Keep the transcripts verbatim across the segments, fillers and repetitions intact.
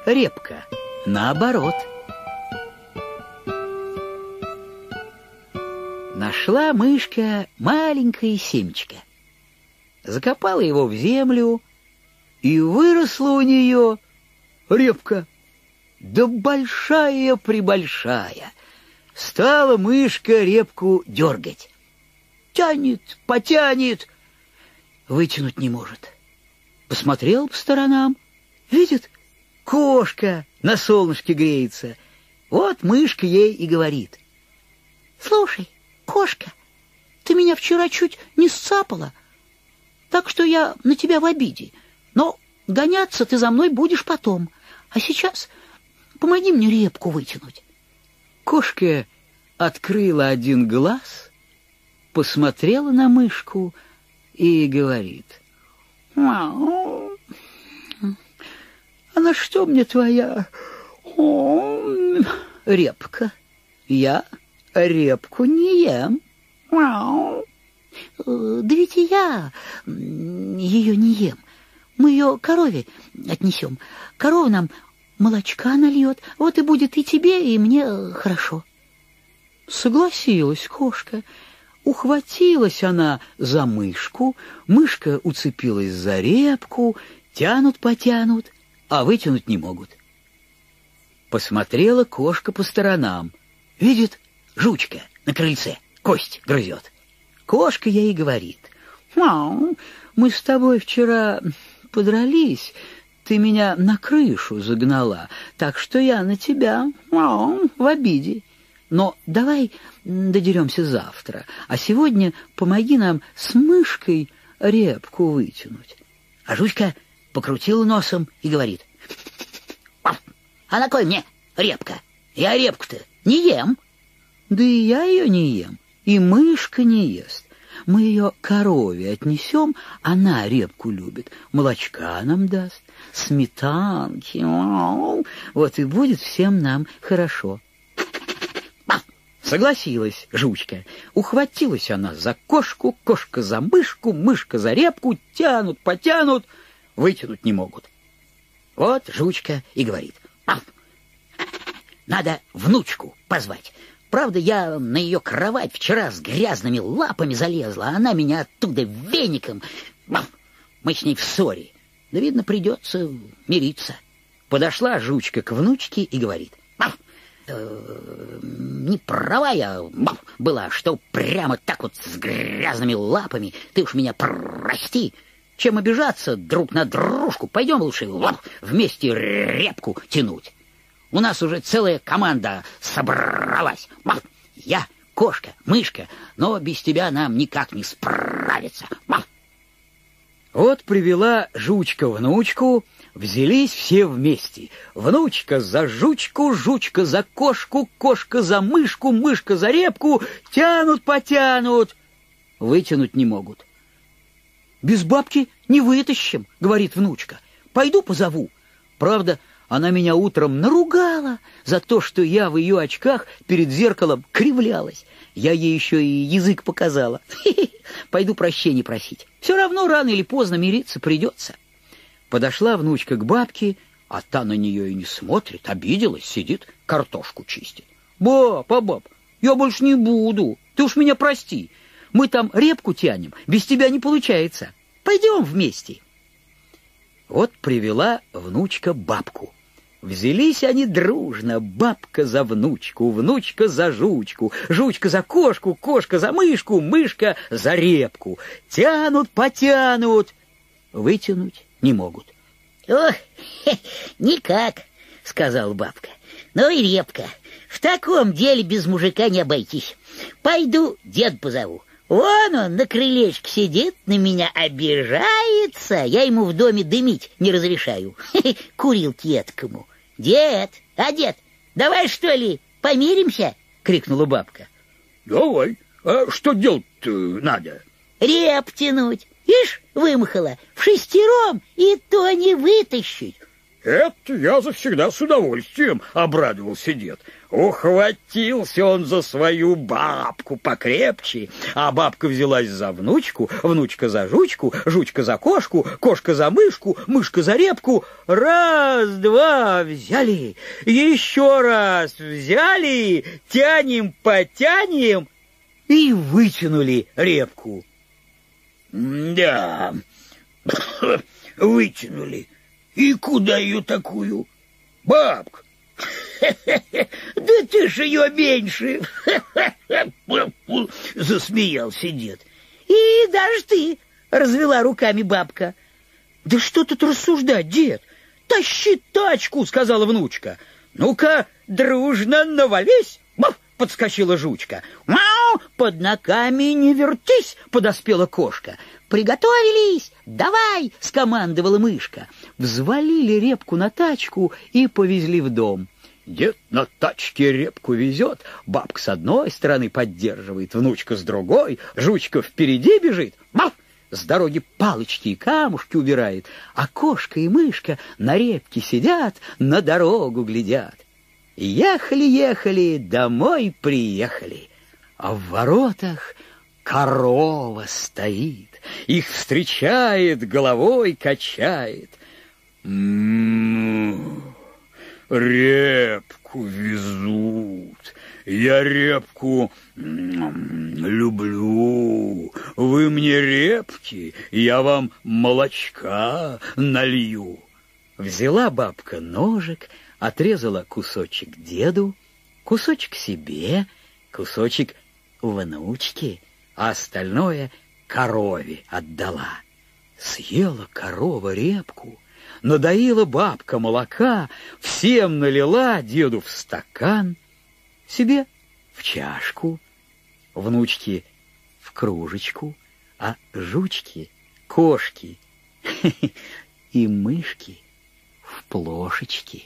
репка наоборот. Нашла мышка маленькое семечко, закопала его в землю, и выросла у нее репка, да большая-пребольшая. Стала мышка репку дергать. Тянет, потянет, вытянуть не может. Посмотрел по сторонам, видит, кошка на солнышке греется. Вот мышка ей и говорит: «Слушай, кошка, ты меня вчера чуть не сцапала, так что я на тебя в обиде. Но гоняться ты за мной будешь потом. А сейчас помоги мне репку вытянуть». Кошка открыла один глаз, посмотрела на мышку и говорит: «А на что мне твоя репка? Я репку не ем». «Да ведь и я ее не ем. Мы ее корове отнесем. Корова нам молочка нальет, вот и будет и тебе, и мне хорошо». Согласилась кошка. Ухватилась она за мышку, мышка уцепилась за репку, тянут-потянут, а вытянуть не могут. Посмотрела кошка по сторонам. Видит, жучка на крыльце кость грызет. Кошка ей говорит: «Мы с тобой вчера подрались, ты меня на крышу загнала, так что я на тебя в обиде. Но давай додеремся завтра, а сегодня помоги нам с мышкой репку вытянуть». А жучка покрутила носом и говорит: «А на кой мне репка? Я репку-то не ем». «Да и я ее не ем, и мышка не ест. Мы ее корове отнесем, она репку любит, молочка нам даст, сметанки, вот и будет всем нам хорошо». Согласилась жучка. Ухватилась она за кошку, кошка за мышку, мышка за репку, тянут, потянут, вытянуть не могут. Вот жучка и говорит: «Надо внучку позвать. Правда, я на ее кровать вчера с грязными лапами залезла, а она меня оттуда веником. Мы с ней в ссоре. Да, видно, придется мириться». Подошла жучка к внучке и говорит: «Не права я была, что прямо так вот с грязными лапами. Ты уж меня прости. Чем обижаться друг на дружку, пойдем лучше вместе репку тянуть. У нас уже целая команда собралась. Я, кошка, мышка, но без тебя нам никак не справиться». Вот привела жучка внучку, взялись все вместе. Внучка за жучку, жучка за кошку, кошка за мышку, мышка за репку. Тянут-потянут, вытянуть не могут. «Без бабки не вытащим», — говорит внучка. «Пойду позову». Правда, она меня утром наругала за то, что я в ее очках перед зеркалом кривлялась. Я ей еще и язык показала. Пойду прощения просить. Все равно рано или поздно мириться придется. Подошла внучка к бабке, а та на нее и не смотрит, обиделась, сидит, картошку чистит. «Баб, а баб, я больше не буду, ты уж меня прости. Мы там репку тянем, без тебя не получается. Пойдем вместе». Вот привела внучка бабку. Взялись они дружно, бабка за внучку, внучка за жучку, жучка за кошку, кошка за мышку, мышка за репку. Тянут, потянут, вытянуть не могут. «Ох, никак», — сказала бабка. «Ну и репка, в таком деле без мужика не обойтись. Пойду дед позову. Вон он на крылечке сидит, на меня обижается. Я ему в доме дымить не разрешаю. Курилке эткому. Дед, а дед, давай что ли помиримся?» — крикнула бабка. «Давай. А что делать-то надо?» «Реп тянуть. Ишь, вымахала, в шестером и то не вытащить». Это я завсегда с удовольствием, — обрадовался дед. Ухватился он за свою бабку покрепче, а бабка взялась за внучку, внучка за жучку, жучка за кошку, кошка за мышку, мышка за репку. Раз, два, взяли, еще раз взяли, тянем, потянем и вытянули репку. Да, вытянули. И куда ее такую? Бабка! Да ты ж ее меньше! Засмеялся дед. И даже ты, развела руками бабка. Да что тут рассуждать, дед? Тащи тачку, сказала внучка. Ну-ка, дружно навались. Баф! Подскочила жучка. «Мяу! Под ногами не вертись!» — подоспела кошка. «Приготовились! Давай!» — скомандовала мышка. Взвалили репку на тачку и повезли в дом. Дед на тачке репку везет, бабка с одной стороны поддерживает, внучка с другой, жучка впереди бежит. Мав! С дороги палочки и камушки убирает, а кошка и мышка на репке сидят, на дорогу глядят. Ехали-ехали, домой приехали, а в воротах корова стоит, их встречает, головой качает. М-м-м, репку везут, я репку м-м, люблю, вы мне репки, я вам молочка налью. Взяла бабка ножик, отрезала кусочек деду, кусочек себе, кусочек внучке, а остальное корове отдала. Съела корова репку, надоила бабка молока, всем налила, деду в стакан, себе в чашку, внучке в кружечку, а жучки, кошки и мышки в плошечки.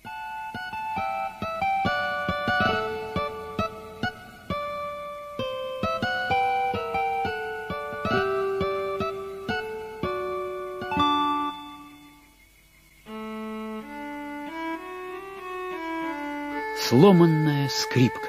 Сломанная скрипка.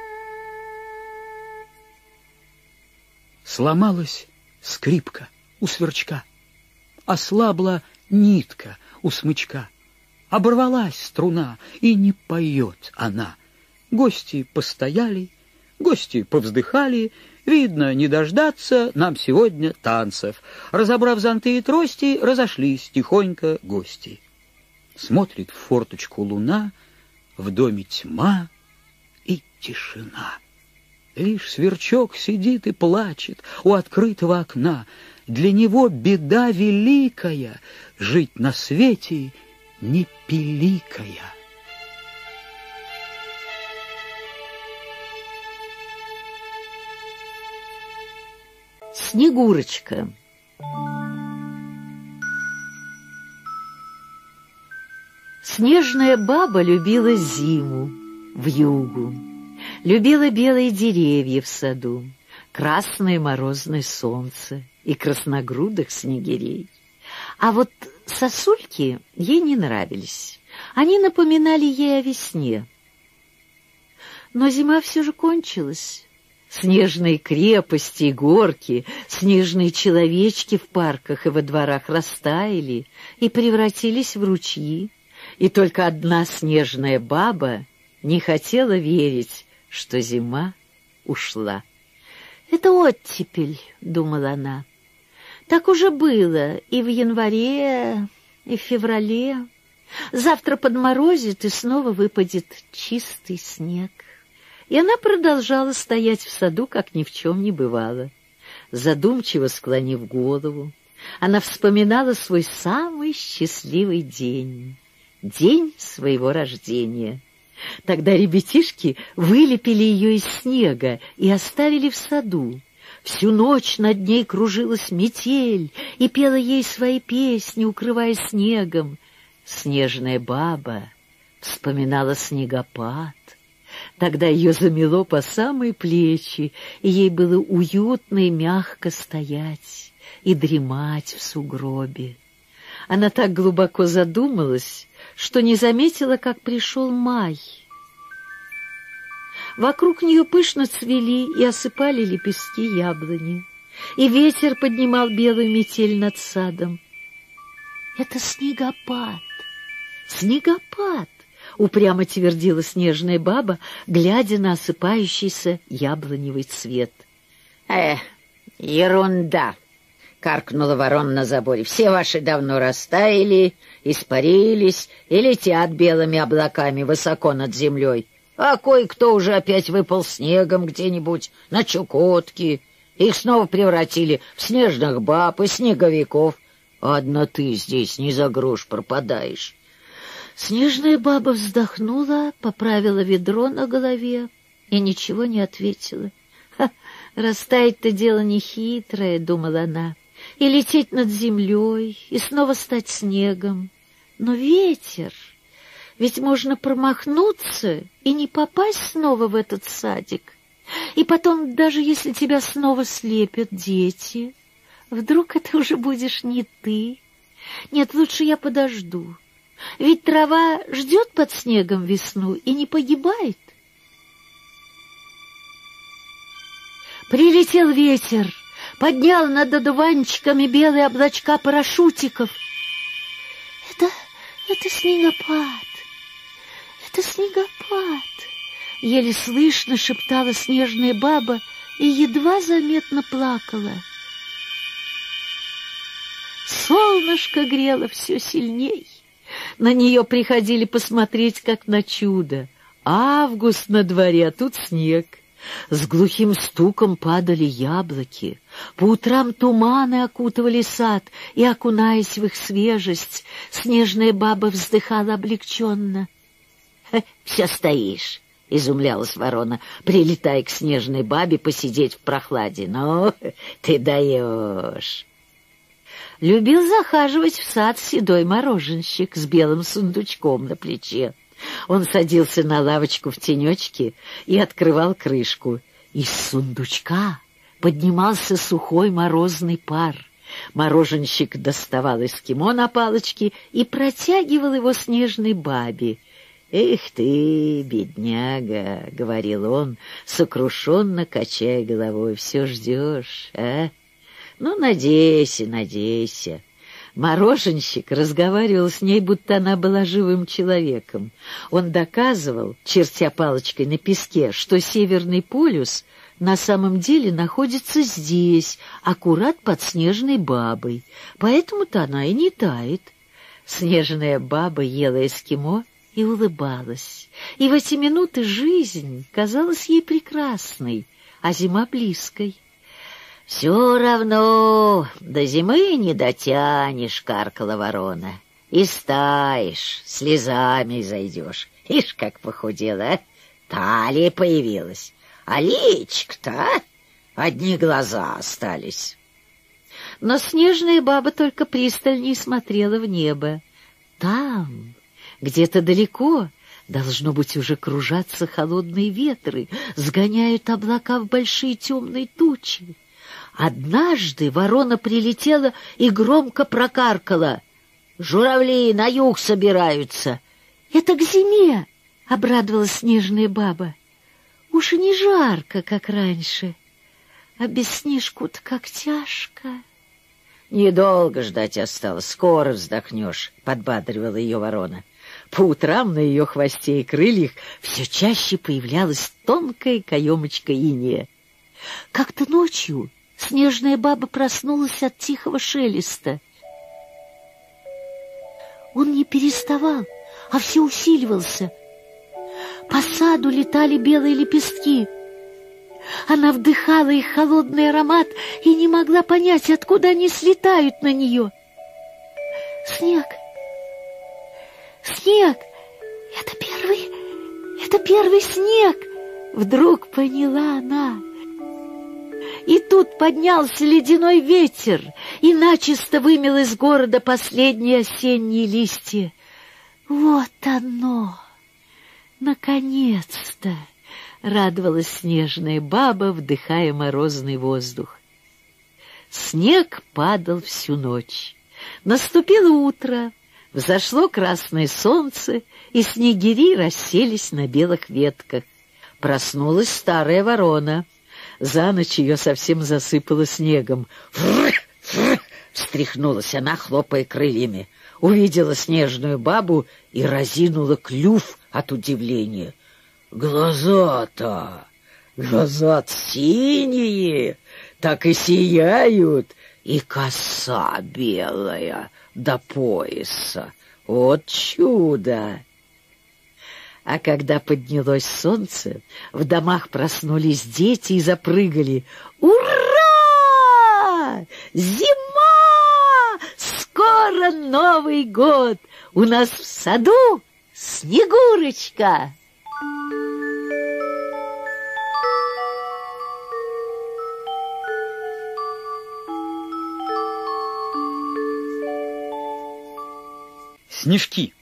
Сломалась скрипка у сверчка, ослабла нитка у смычка, оборвалась струна, и не поет она. Гости постояли, гости повздыхали, видно, не дождаться нам сегодня танцев. Разобрав зонты и трости, разошлись тихонько гости. Смотрит в форточку луна, в доме тьма и тишина. Лишь сверчок сидит и плачет у открытого окна. Для него беда великая — жить на свете не пиликая. Снегурочка. Снежная баба любила зиму, вьюгу, любила белые деревья в саду, красное морозное солнце и красногрудых снегирей. А вот сосульки ей не нравились, они напоминали ей о весне. Но зима все же кончилась. Снежные крепости и горки, снежные человечки в парках и во дворах растаяли и превратились в ручьи. И только одна снежная баба не хотела верить, что зима ушла. «Это оттепель», — думала она. «Так уже было и в январе, и в феврале. Завтра подморозит, и снова выпадет чистый снег». И она продолжала стоять в саду, как ни в чем не бывало. Задумчиво склонив голову, она вспоминала свой самый счастливый день. День своего рождения. Тогда ребятишки вылепили ее из снега и оставили в саду. Всю ночь над ней кружилась метель и пела ей свои песни, укрывая снегом. Снежная баба вспоминала снегопад. Тогда ее замело по самые плечи, и ей было уютно и мягко стоять и дремать в сугробе. Она так глубоко задумалась, что не заметила, как пришел май. Вокруг нее пышно цвели и осыпали лепестки яблони, и ветер поднимал белую метель над садом. «Это снегопад! Снегопад!» — упрямо твердила снежная баба, глядя на осыпающийся яблоневый цвет. «Э, ерунда!» — каркнула ворона на заборе. «Все ваши давно растаяли, испарились и летят белыми облаками высоко над землей. А кое-кто уже опять выпал снегом где-нибудь на Чукотке. Их снова превратили в снежных баб и снеговиков. Одна ты здесь не за грош пропадаешь». Снежная баба вздохнула, поправила ведро на голове и ничего не ответила. «Ха, растаять-то дело нехитрое», — думала она, — «и лететь над землей, и снова стать снегом. Но ветер, ведь можно промахнуться и не попасть снова в этот садик. И потом, даже если тебя снова слепят дети, вдруг это уже будешь не ты. Нет, лучше я подожду. Ведь трава ждет под снегом весну и не погибает». Прилетел ветер, поднял над одуванчиками белые облачка парашютиков. «Это, это снегопад, это снегопад», — еле слышно шептала снежная баба и едва заметно плакала. Солнышко грело все сильней. На нее приходили посмотреть, как на чудо. Август на дворе, а тут снег. С глухим стуком падали яблоки. По утрам туманы окутывали сад, и, окунаясь в их свежесть, снежная баба вздыхала облегченно. «Все стоишь», — изумлялась ворона, прилетая к снежной бабе посидеть в прохладе. «Ну, ты даешь». Любил захаживать в сад седой мороженщик с белым сундучком на плече. Он садился на лавочку в тенечке и открывал крышку. Из сундучка поднимался сухой морозный пар. Мороженщик доставал эскимо на палочке и протягивал его снежной бабе. «Эх ты, бедняга!» — говорил он, сокрушенно качая головой. «Все ждешь, а? Ну, надейся, надейся». Мороженщик разговаривал с ней, будто она была живым человеком. Он доказывал, чертя палочкой на песке, что Северный полюс на самом деле находится здесь, аккурат под снежной бабой. Поэтому-то она и не тает. Снежная баба ела эскимо и улыбалась. И в эти минуты жизнь казалась ей прекрасной, а зима близкой. «Все равно до зимы не дотянешь», — каркала ворона. «И стаешь, слезами зайдешь. Ишь, как похудела, а? Талия появилась. А личик-то, а? Одни глаза остались». Но снежная баба только пристальней смотрела в небо. Там, где-то далеко, должно быть, уже кружатся холодные ветры, сгоняют облака в большие темные тучи. Однажды ворона прилетела и громко прокаркала: «Журавли на юг собираются». «Это к зиме!» — обрадовалась снежная баба. «Уж и не жарко, как раньше, а без снежку-то как тяжко». «Недолго ждать осталось, скоро вздохнешь», — подбадривала ее ворона. По утрам на ее хвосте и крыльях все чаще появлялась тонкая каемочка инея. Как-то ночью снежная баба проснулась от тихого шелеста. Он не переставал, а все усиливался. По саду летали белые лепестки. Она вдыхала их холодный аромат и не могла понять, откуда они слетают на нее. Снег! Снег! Это первый... Это первый снег! Вдруг поняла она. И тут поднялся ледяной ветер и начисто вымел из города последние осенние листья. Вот оно! Наконец-то! Радовалась снежная баба, вдыхая морозный воздух. Снег падал всю ночь. Наступило утро, взошло красное солнце, и снегири расселись на белых ветках. Проснулась старая ворона. За ночь ее совсем засыпало снегом. «Фрр! Фрр!» — встряхнулась она, хлопая крыльями. Увидела снежную бабу и разинула клюв от удивления. «Глаза-то! Глаза-то синие, так и сияют, и коса белая до пояса. Вот чудо!» А когда поднялось солнце, в домах проснулись дети и запрыгали. «Ура! Зима! Скоро Новый год! У нас в саду Снегурочка!» Снежки.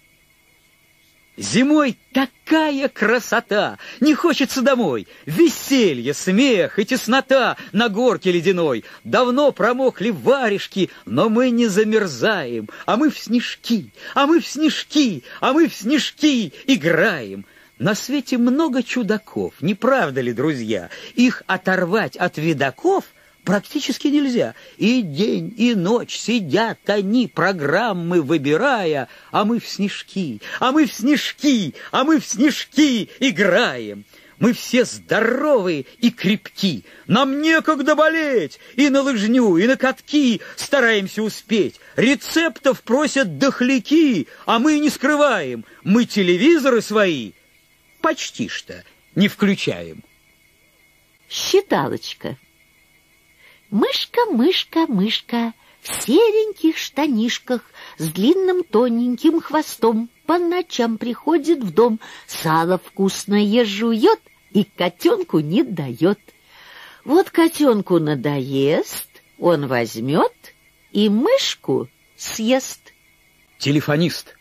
Зимой такая красота, не хочется домой. Веселье, смех и теснота на горке ледяной. Давно промокли варежки, но мы не замерзаем. А мы в снежки, а мы в снежки, а мы в снежки играем. На свете много чудаков, не правда ли, друзья? Их оторвать от видаков практически нельзя. И день, и ночь сидят они, программы выбирая, а мы в снежки, а мы в снежки, а мы в снежки играем. Мы все здоровые и крепки, нам некогда болеть, и на лыжню, и на катки стараемся успеть. Рецептов просят дохляки, а мы не скрываем, мы телевизоры свои почти что не включаем. Считалочка. Мышка, мышка, мышка, в сереньких штанишках, с длинным тоненьким хвостом, по ночам приходит в дом, сало вкусное жует и котенку не дает. Вот котенку надоест, он возьмет и мышку съест. Телефонист.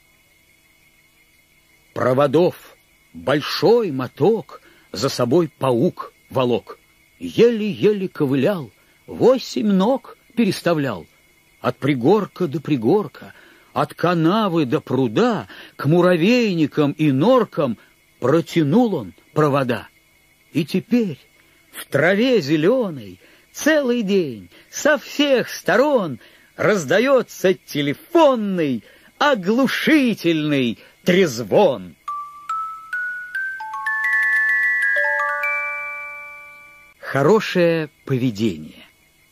Проводов большой моток за собой паук волок. Еле-еле ковылял, восемь ног переставлял. От пригорка до пригорка, от канавы до пруда, к муравейникам и норкам протянул он провода. И теперь в траве зеленой целый день со всех сторон раздается телефонный оглушительный трезвон. Хорошее поведение.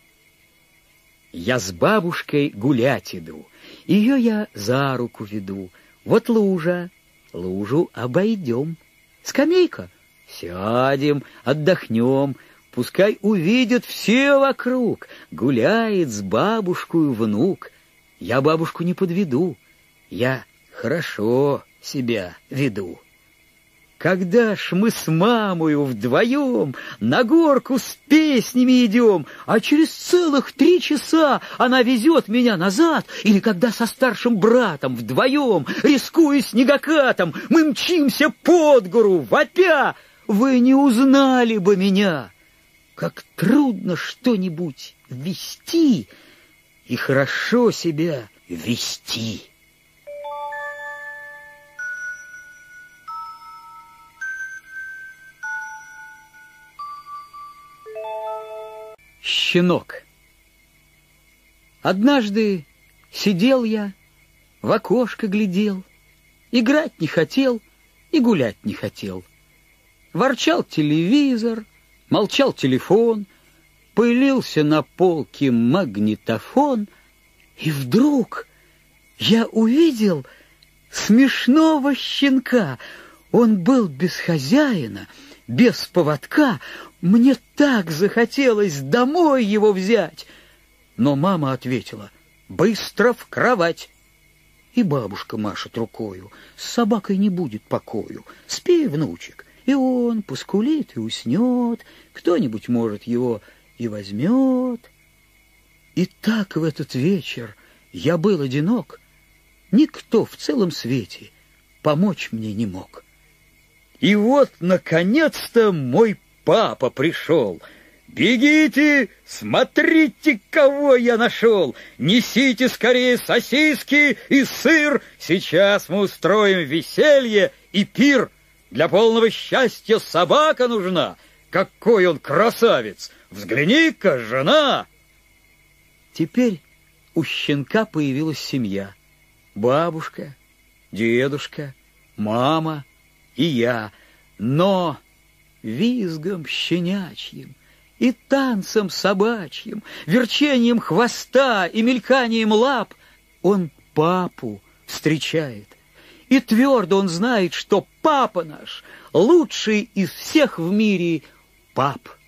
Я с бабушкой гулять иду, ее я за руку веду. Вот лужа, лужу обойдем. Скамейка, сядем, отдохнем. Пускай увидят все вокруг, гуляет с бабушкой внук. Я бабушку не подведу, я хорошо себя веду. Когда ж мы с мамою вдвоем на горку с песнями идем, а через целых три часа она везет меня назад, или когда со старшим братом вдвоем, рискуя снегокатом, мы мчимся под гору, вопя, вы не узнали бы меня. Как трудно что-нибудь вести и хорошо себя вести. Щенок. Однажды сидел я, в окошко глядел, играть не хотел и гулять не хотел. Ворчал телевизор, молчал телефон, пылился на полке магнитофон, и вдруг я увидел смешного щенка. Он был без хозяина, без поводка. Мне так захотелось домой его взять. Но мама ответила: быстро в кровать. И бабушка машет рукою: с собакой не будет покою. Спи, внучек, и он поскулит и уснет. Кто-нибудь, может, его и возьмет. И так в этот вечер я был одинок. Никто в целом свете помочь мне не мог. И вот, наконец-то, мой папа пришел. Бегите, смотрите, кого я нашел! Несите скорее сосиски и сыр! Сейчас мы устроим веселье и пир! Для полного счастья собака нужна! Какой он красавец! Взгляни-ка, жена!» Теперь у щенка появилась семья. Бабушка, дедушка, мама и я. Но визгом щенячьим и танцем собачьим, верчением хвоста и мельканием лап он папу встречает. И твердо он знает, что папа наш лучший из всех в мире пап.